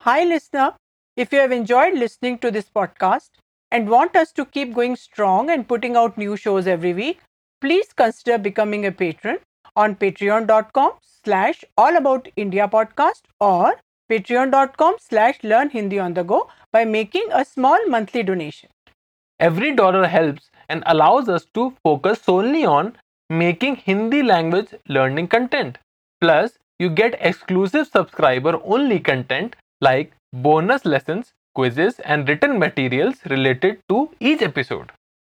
Hi, listener. If you have enjoyed listening to this podcast and want us to keep going strong and putting out new shows every week, please consider becoming a patron on patreon.com/slash all about India podcast or patreon.com/slash learn Hindi on the go by making a small monthly donation. Every dollar helps and allows us to focus solely on making Hindi language learning content. Plus, you get exclusive subscriber only content like bonus lessons, quizzes, and written materials related to each episode.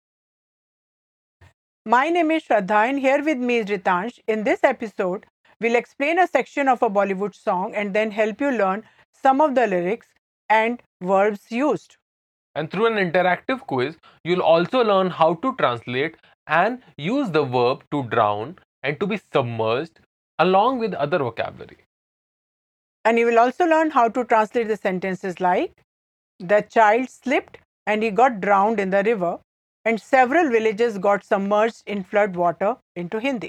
My name is Shraddha and here with me is Ritansh. In this episode, we'll explain a section of a Bollywood song and then help you learn some of the lyrics and verbs used. And through an interactive quiz, you'll also learn how to translate and use the verb to drown and to be submerged along with other vocabulary. And you will also learn how to translate the sentences like the child slipped and he got drowned in the river, and several villages got submerged in flood water into Hindi.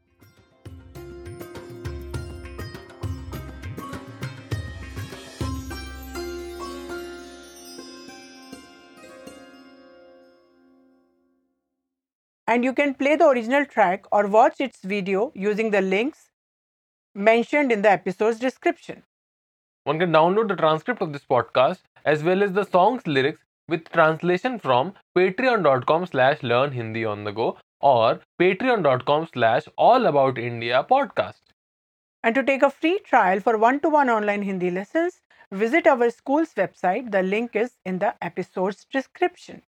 And you can play the original track or watch its video using the links mentioned in the episode's description. One can download the transcript of this podcast as well as the song's lyrics with translation from patreon.com/slash learn Hindi on the go or patreon.com/slash all about India podcast. And to take a free trial for one-to-one online Hindi lessons, visit our school's website. The link is in the episode's description.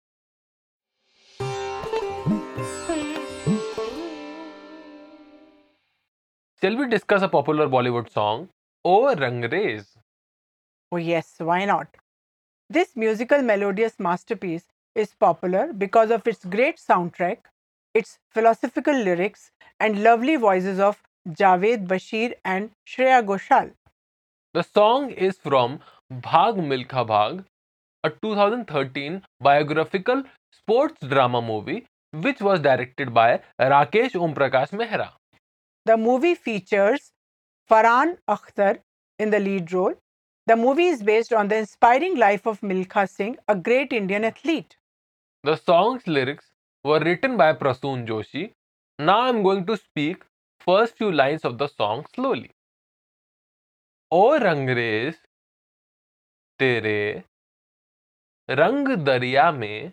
Shall we discuss a popular Bollywood song, O Rangrez? Oh, yes, why not? This musical melodious masterpiece is popular because of its great soundtrack, its philosophical lyrics, and lovely voices of Javed Bashir and Shreya Ghoshal. The song is from Bhag Milkha Bhag, a 2013 biographical sports drama movie which was directed by Rakesh Om Prakash Mehra. The movie features Farhan Akhtar in the lead role. The movie is based on the inspiring life of Milkha Singh, a great Indian athlete. The song's lyrics were written by Prasoon Joshi. Now I'm going to speak first few lines of the song slowly. O Rangrez तेरे रंग दरिया में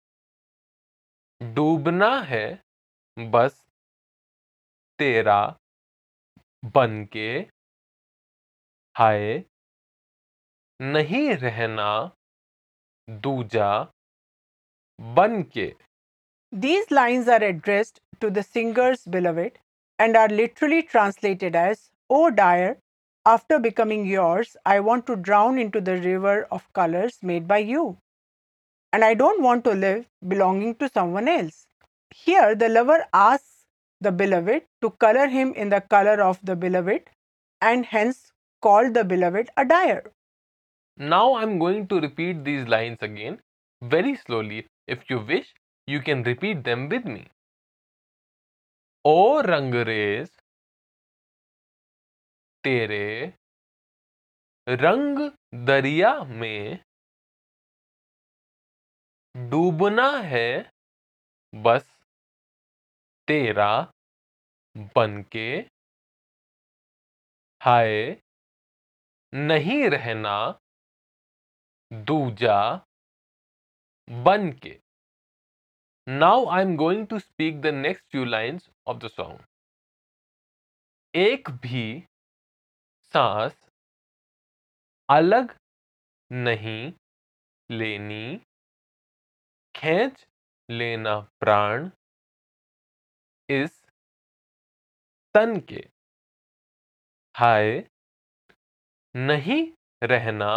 डूबना है बस तेरा बन के हाय नहीं रहना दूजा बन के. These lines are addressed to the singer's beloved and are literally translated as, "O dire, after becoming yours, I want to drown into the river of colors made by you. And I don't want to live belonging to someone else." Here, the lover asks the beloved to color him in the color of the beloved and hence called the beloved a dire. Now I'm going to repeat these lines again very slowly. If you wish, you can repeat them with me. ओ रंगरेज तेरे रंग दरिया में डूबना है बस तेरा बनके हाय नहीं रहना दूजा बनके. Now I'm going to speak the next few lines of the song. एक भी सांस अलग नहीं लेनी, खींच लेना प्राण इस तन के हाय नहीं रहना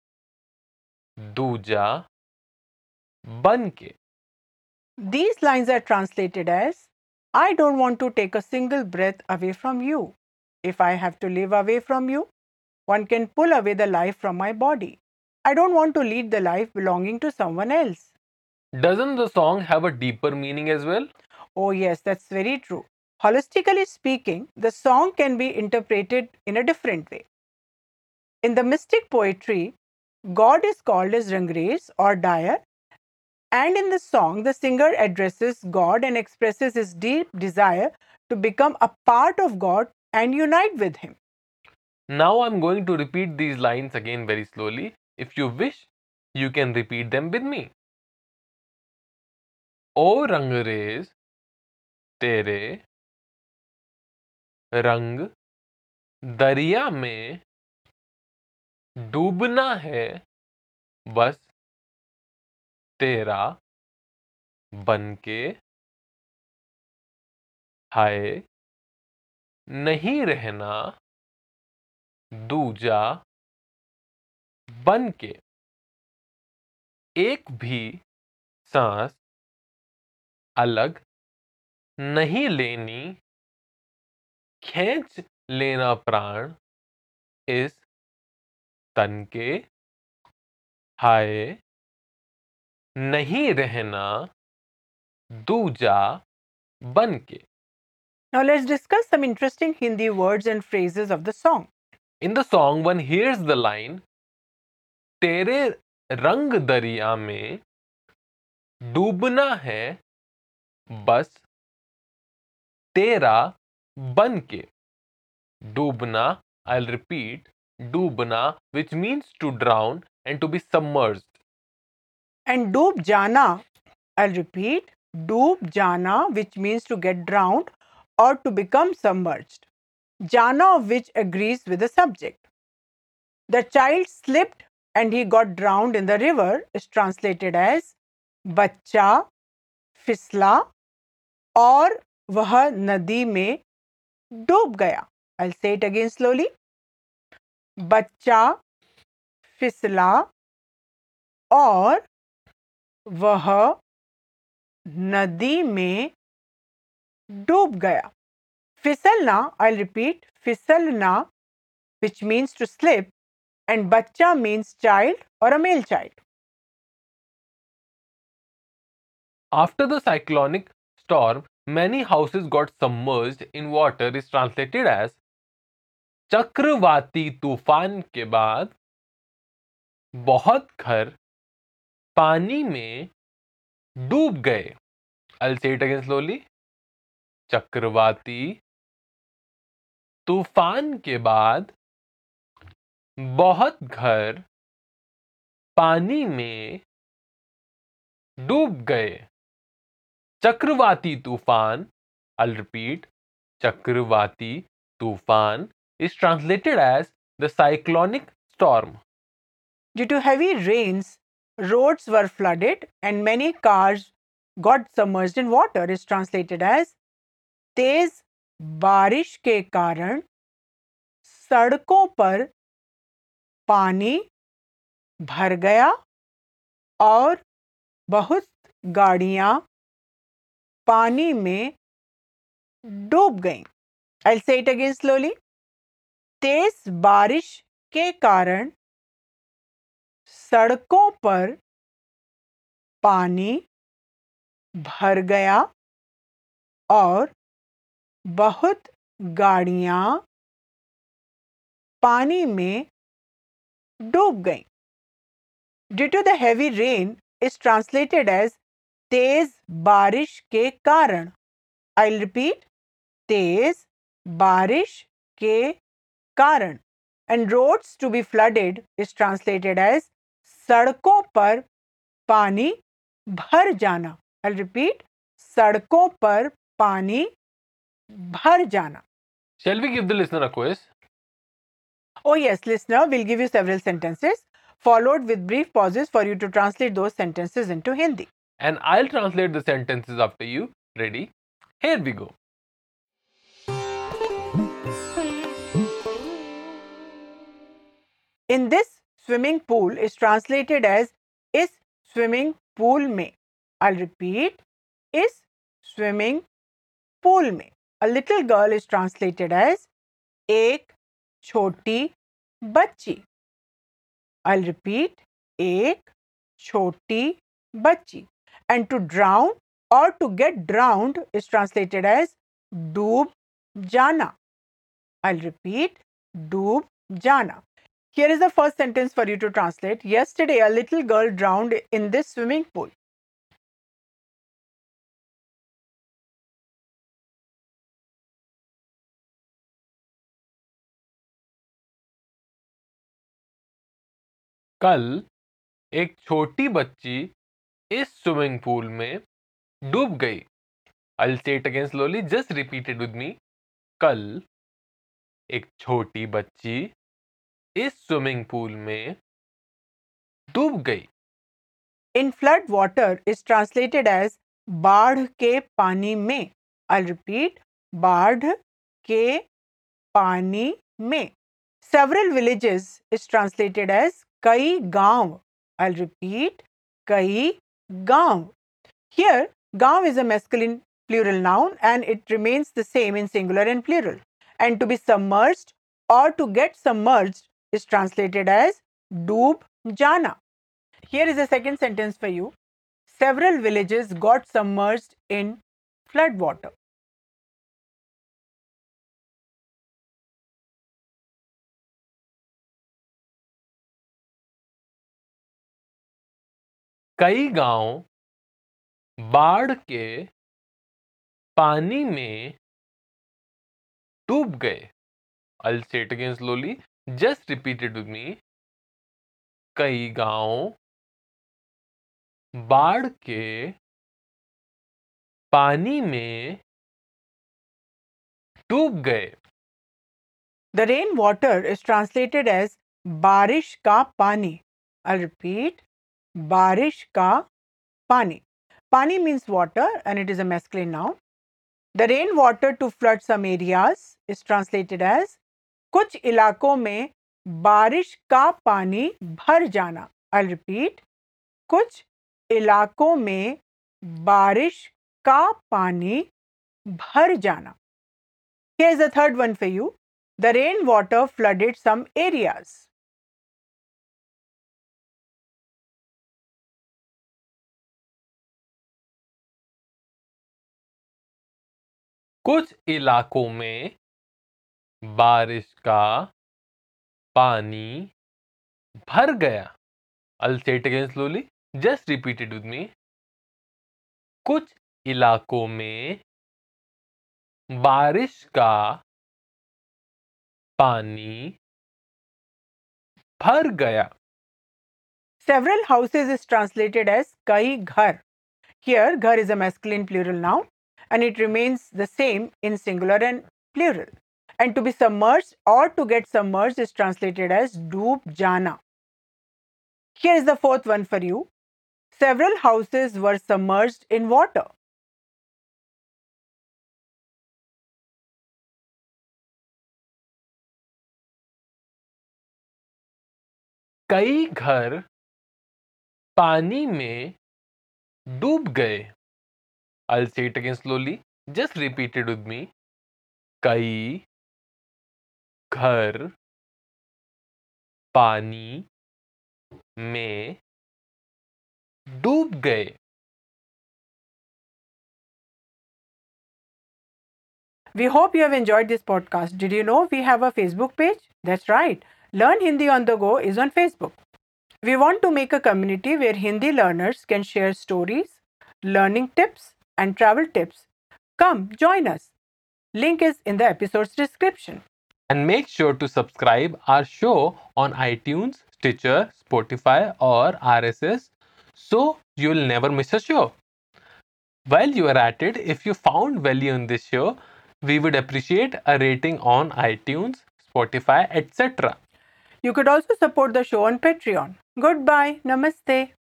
दूजा बन के. These lines are translated as, "I don't want to take a single breath away from you. If I have to live away from you, one can pull away the life from my body. I don't want to lead the life belonging to someone else." Doesn't the song have a deeper meaning as well? Oh, yes, that's very true. Holistically speaking, the song can be interpreted in a different way. In the mystic poetry, God is called as Rangres or dyer, and in the song, the singer addresses God and expresses his deep desire to become a part of God and unite with Him. Now I'm going to repeat these lines again very slowly. If you wish, you can repeat them with me. ओ रंगरेज तेरे रंग दरिया में डूबना है बस तेरा बनके हाय नहीं रहना दूजा बनके एक भी सांस अलग नहीं लेनी खींच लेना प्राण इस तन के हाय नहीं रहना दूजा बनके. Now let's discuss some interesting Hindi words and phrases of the song. In the song, one hears the line तेरे रंग दरिया में डूबना है बस तेरा बन के. डूबना, I'll repeat, Dumna, which means to drown and to be submerged. And doob jana, I'll repeat, doob jana, which means to get drowned or to become submerged. Jana of which agrees with the subject. The child slipped and he got drowned in the river is translated as बच्चा फिसला और वह नदी में डूब गया. I'll say it again slowly. बच्चा फिसला और वह नदी में डूब गया. फिसलना, I'll repeat, फिसलना, which means to slip, and bachcha means child or a male child. After the cyclonic storm, many houses got submerged in water is translated as चक्रवाती तूफान के बाद बहुत घर पानी में डूब गए. I'll say it again slowly. चक्रवाती तूफान के बाद बहुत घर पानी में डूब गए. चक्रवाती तूफान, I'll repeat, चक्रवाती तूफान is translated as the cyclonic storm. Due to heavy rains, roads were flooded and many cars got submerged in water is translated as तेज बारिश के कारण सड़कों पर पानी भर गया और बहुत गाड़ियां पानी में डूब गईं. I'll say it again slowly. तेज बारिश के कारण सड़कों पर पानी भर गया और बहुत गाड़ियां पानी में डूब गईं. Due to the heavy rain is translated as तेज बारिश के कारण. I'll repeat, तेज बारिश के कारण. And roads to be flooded is translated as सड़कों पर पानी भर जाना. I'll repeat, सड़कों पर पानी भर जाना. Shall we give the listener a quiz? Oh yes, listener, we'll give you several sentences followed with brief pauses for you to translate those sentences into Hindi. And I'll translate the sentences after you. Ready? Here we go. In this swimming pool is translated as इस swimming pool में. I'll repeat, इस swimming pool में. A little girl is translated as एक छोटी बच्ची. I'll repeat, एक छोटी बच्ची. And to drown or to get drowned is translated as डूब जाना. I'll repeat, डूब जाना. Here is the first sentence for you to translate. Yesterday, a little girl drowned in this swimming pool. कल एक छोटी बच्ची इस स्विमिंग पूल में डूब गई. I'll say it again slowly. Just repeat it with me. कल एक छोटी बच्ची इस स्विमिंग पूल में डूब गई. In flood water is translated as बाढ़ के पानी में. I'll repeat. बाढ़ के पानी में. Several villages is translated as कई गांव. I'll repeat. कई गांव. Here, गांव is a masculine plural noun and it remains the same in singular and plural. And to be submerged or to get submerged is translated as डूब जाना. Here is a second sentence for you. Several villages got submerged in flood water. कई गांव बाढ़ के पानी में डूब गए. I'll say it again slowly. Just repeat it with me. कई गांव बाढ़ के पानी में डूब गए. The rain water is translated as बारिश का पानी. I'll repeat. बारिश का पानी. Pani means water and it is a masculine noun. The rain water to flood some areas is translated as कुछ इलाकों में बारिश का पानी भर जाना. I'll repeat. कुछ इलाकों में बारिश का पानी भर जाना. Here's the third one for you. The rain water flooded some areas. कुछ इलाकों में बारिश का पानी भर गया. I'll say it again slowly. Just repeat it with me. कुछ इलाकों में बारिश का पानी भर गया. Several houses is translated as कई घर. Here, घर is a masculine plural noun and it remains the same in singular and plural. And to be submerged or to get submerged is translated as डूब जाना. Here is the fourth one for you. Several houses were submerged in water. कई घर पानी में डूब गए. I'll say it again slowly. Just repeat it with me. कई घर पानी में डूब गए. We hope you have enjoyed this podcast. Did you know we have a Facebook page? That's right. Learn Hindi on the Go is on Facebook. We want to make a community where Hindi learners can share stories, learning tips, and travel tips. Come join us. Link is in the episode's description. And make sure to subscribe our show on iTunes, Stitcher, Spotify, or RSS so you'll never miss a show. While you are at it, if you found value in this show, we would appreciate a rating on iTunes, Spotify, etc. You could also support the show on Patreon. Goodbye. Namaste.